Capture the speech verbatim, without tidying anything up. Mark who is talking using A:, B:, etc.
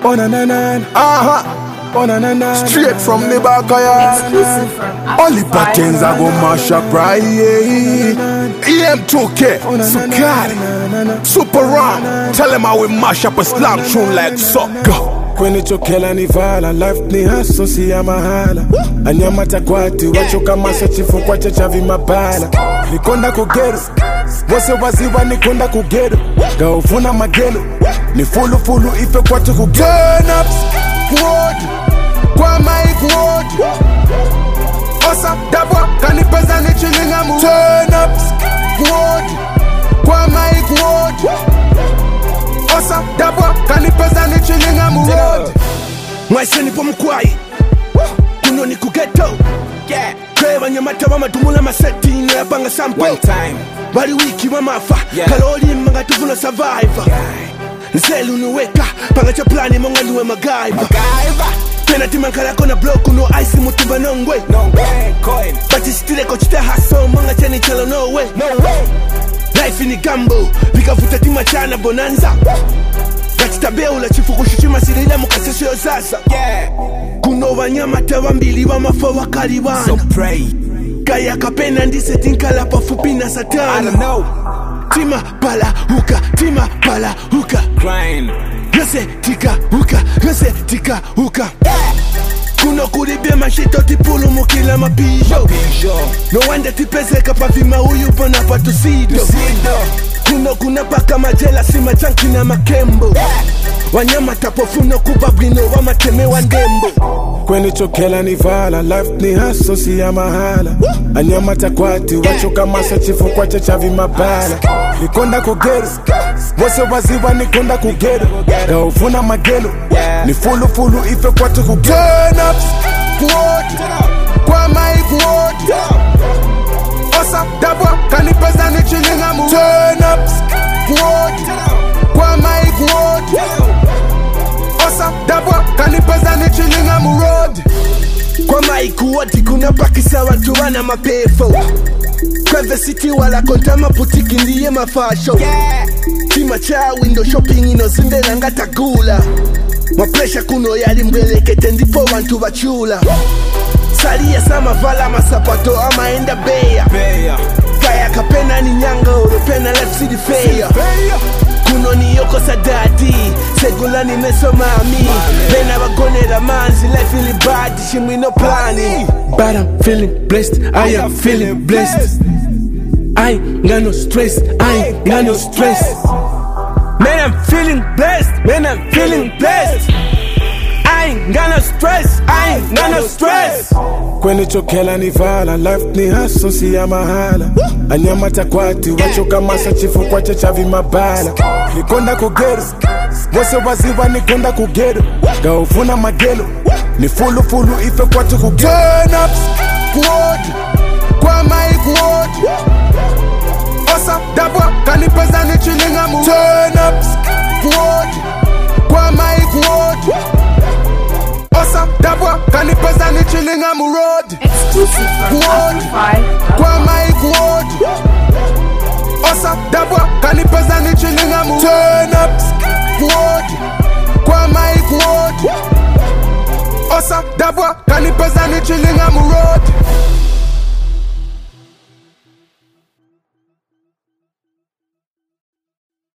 A: Oh na na na,
B: Uh-huh.
A: oh na na na.
B: Straight from the back of your only patterns I go mash up right. E M two K, Sukari, Super Ram. Tell them I will mash up a slam tune like so. Go.
A: Kwenye chokela ni vala, life ni haso si ya mahala. Anyama takwati, wachoka masa chifu kwa chachavi mapala. Nikonda kugeru, wose waziwa nikonda kugeru. Gaufuna magelu, ni fulu fulu ife kwa tuku. Turn up, squad, kwa mic ward. Osa, dabwa, kanipeza ni chilinga mu. Turn up, squad, kwa mic ward. Osa, dabwa, kanipeza ni chilinga mu road.
C: Mwaise nipo mkwai, kuno ni kugeto. Kreva nyamata wa madumula maseti ino ya banga sample.
D: One time
C: Bari wiki wa mafa,
D: Yeah.
C: kaloli mga tufuna survivor. Nselu nuweka, panga cha plani monga nuwe magaiba.
D: Gaiva
C: Pena timankala kona bloku no ice mutumba nongwe.
D: No way coin
C: Bati stile kochita haso, monga cheni chalo no way.
D: No way
C: Life ni gambo, vikafuta tima chana bonanza. Gatita beula chifu kushushima sirila mukasesho yo sasa.
D: Yeah
C: Kuno wanyamata wambili wa mafa wakali wana.
D: So pray
C: Kaya kapena ndise tinkala pafupi na
D: I
C: satana.
D: don't know
C: Tima pala huka, tima pala huka.
D: Grind
C: Yose tika huka, yose tika huka. Kuno kuribye mashito tipulu mukila mapijo.
D: Pijo
C: No wonder tipezeka pavima uyu pona patusido.
D: Sido
C: Kuno kuna paka majela sima chanki na makembo. Wanyama tapofuno kubabwino wa mateme wa ndembo.
A: Kwenye chokela ni vala, life ni haso si ya mahala. Anyama takwati, wachoka masa chifu kwa chachavi mapala. Nikonda kugeru, wose waziwa nikonda kugeru. Gaufuna magelu, ni fulu fulu ife kwa tuku.
B: Turn up, squad, kwa mic ward. Osa, dabwa, kanipeza ni chilinga mu. Turn up, squad, kwa mic ward. Osa, dabwa, kanipeza ni chilinga mu road.
C: Kwa maiku wati kuna pakisa watu wana mapefo. Kwa city wala konta maputiki ndiye mafasho. Tima cha window shopping ino zinde langata gula. Mapresha kuno yali mbelekete ndipo wantu wachula. Salia sama vala masapato ama enda beya.
D: Beya
C: Kaya kapena ni nyanga uropena life city fair. Kuno ni yoko sadadi, segula ni meso mami. Bena wagonera manzi, life ili bad, shimwi no planning. But I'm feeling blessed, I am feeling blessed. I ain't got no stress, I ain't got no stress. Man, I'm feeling blessed, man, I'm feeling blessed. I ain't got no stress, I ain't got no stress.
A: Kwenye chokela ni vala, life ni haso si ya mahala. Anyama takwati, wachoka masa chifu kwa chachavi mapala. Nikonda kugeru, wose waziwa nikonda kugeru. Gaufuna magelu, ni fulu fulu ife kwa tuku.
B: Turn up, squad, kwa mic ward. Osa, dabwa, kanipeza ni chilinga mu. Turn up, squad, kwa mic ward. Osa, dabwa, kanipeza ni chilinga mu road.
E: Exclusive from Amplify.
B: Kwa mic ward. Osa, dabwa, kanipeza ni chilinga mu. Turn up, squad, kwa mic ward. Osa, dabwa, kanipeza ni chilinga mu road.